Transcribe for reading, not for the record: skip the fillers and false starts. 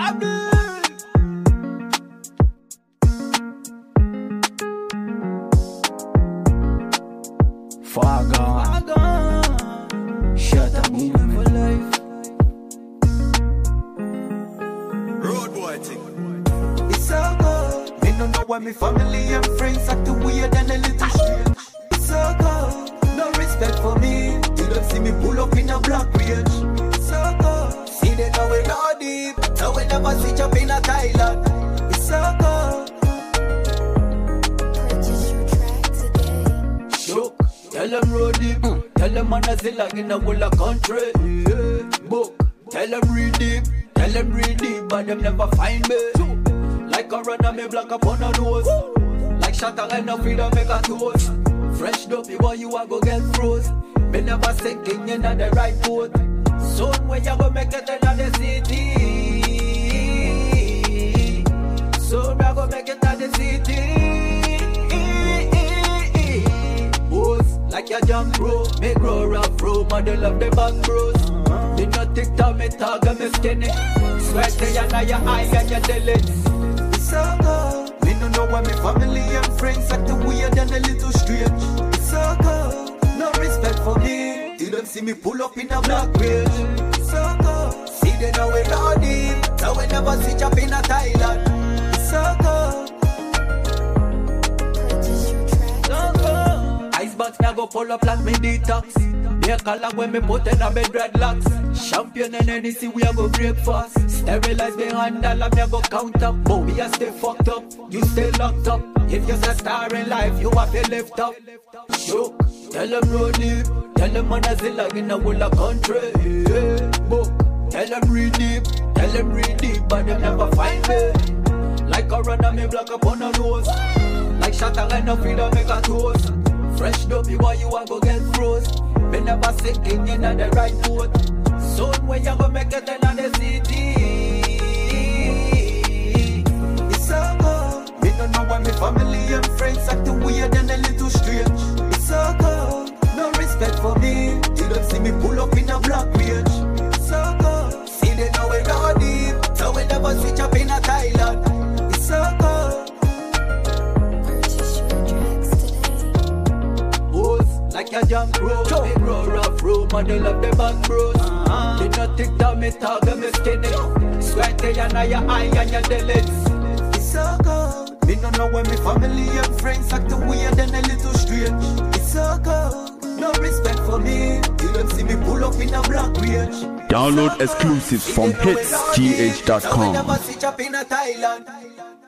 Far gone. Shut up, movement for life. Road boy thing. It's so good. Me no know why me family and friends act weird and a little strange. It's so good. No respect for me. You don't see me pull up in a black range. It's so good. See they know we not deep. So we never switch up in a Thailand. It's so good. Purchase your track today. Shook. Tell them road deep. Tell them man a zillag in the whole country. Yeah. Book. Tell them read deep. Tell them read deep, but them never find me. Like a runner, me block up on the nose. Like shatter and no feed make a toast. Fresh dopey, boy, you a go get froze. Me never sinking in the right boat. Soon where you go make it in the city. Soon where you go make it in the city. Boss, like a jump rope, me grow rough rope, model of the back bros. Me no TikTok, me talk, me skinny. Swear to you now your eye and your delete. It's so good. Me no know why me family and friends act weird and a little strange. It's so good. No respect for me. You don't see me pull up in a black page. It's so good. See they know we not deep. So we never switch up in a Thailand. It's so good. Purchase your track today. Icebox now go pull up like me detox. Be a color when me put in a bed dreadlocks. Champion and anything we a go break fast. Sterilize me handle me a go count up. But we a stay fucked up, you stay locked up. If you're a star in life, you have to lift up. Shook, tell them road deep. Tell them man a zillag in the whole country. Yeah. Book, tell them read deep. Tell them read deep, but them never find me. Like a runner, me block up on the nose. Like shatter and no feed make a toast. Fresh dopey, boy, you a go get froze. Me never sinking in the right boat. Soon when you go make it in the city. It's so good. Me don't know why me family and friends act weird and a little strange. It's so good. No respect for me. You don't see me pull up in a black range. It's so good. See they know we not deep. So we never switch up in a Thailand. It's so good. Purchase your tracks today. Boss, like a jump rope, me grow rough rope, model of the back bros. Did not TikTok, me talk, me skinny. Swear to you now your eye and your delete. It's so good. Me no know when me family and friends act weird and a little strange. It's so good. No respect for me. You don't see me pull up in a black range. Download exclusives from hitsgh.com. So we never switch up in a Thailand.